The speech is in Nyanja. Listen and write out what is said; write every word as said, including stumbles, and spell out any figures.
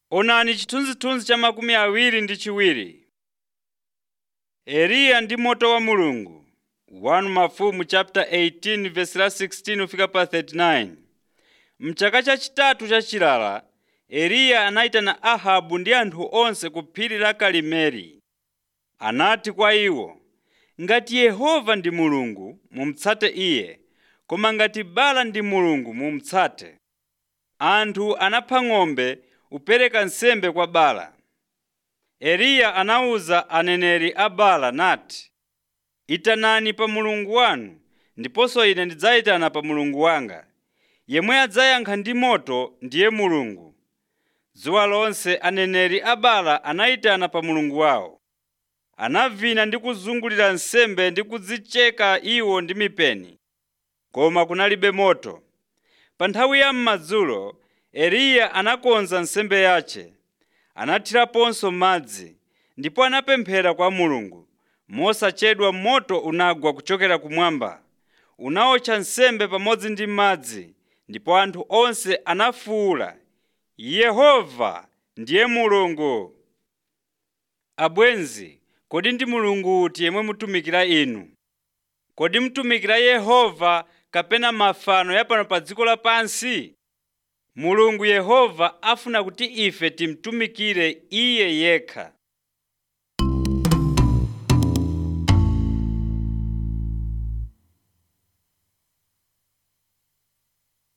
Onani chithunzithunzi cha makumi awiri ndi chiwiri. Eliya ndi moto wa Mulungu. first Mafumu chapter eighteen verse la sixteen ufika pa thirty-nine. Mchaka chachitatu chachilala, Eliya anayitana Ahabu ndi anthu onse ku phiri la Karimeli. Anati kwa iwo, ngati Yehova ndi Mulungu, mumutsate iye, koma ngati Baala ndi Mulungu, mumutsate. Anthu anapha ng'ombe upereka nsembe kwa Baala. Eliya anawuza aneneri a Baala nati, itanani pa Mulungu wanu, ndiponso ine ndidzayitana pa Mulungu wanga. Yemwe adzayankha ndi moto ndiye Mulungu. Dzuwa lonse aneneri a Baala anayitana pa Mulungu wawo. Anavina ndi kuzungulira nsembe ndi kudzicheka iwo ndi mipeni, koma kunalibe moto. Pa nthawi ya m'madzulo, Eliya anakonza nsembe yace, anathiraponso madzi, ndipo anapemphera kwa Mulungu. Mosachedwa moto unagwa kuchokera kumwamba, unawotcha nsembe pamodzi ndi madzi, ndipo anthu onse anafuwula, Yehova ndiye Mulungu. Abwenzi, kodi ndi Mulungu uti yemwe mutumikira inu? Kodi mutumikira Yehova kapena mafano ya pano pa dziko lapansi? Mulungu Yehova afuna kuti ife timtumikire Iye yekha.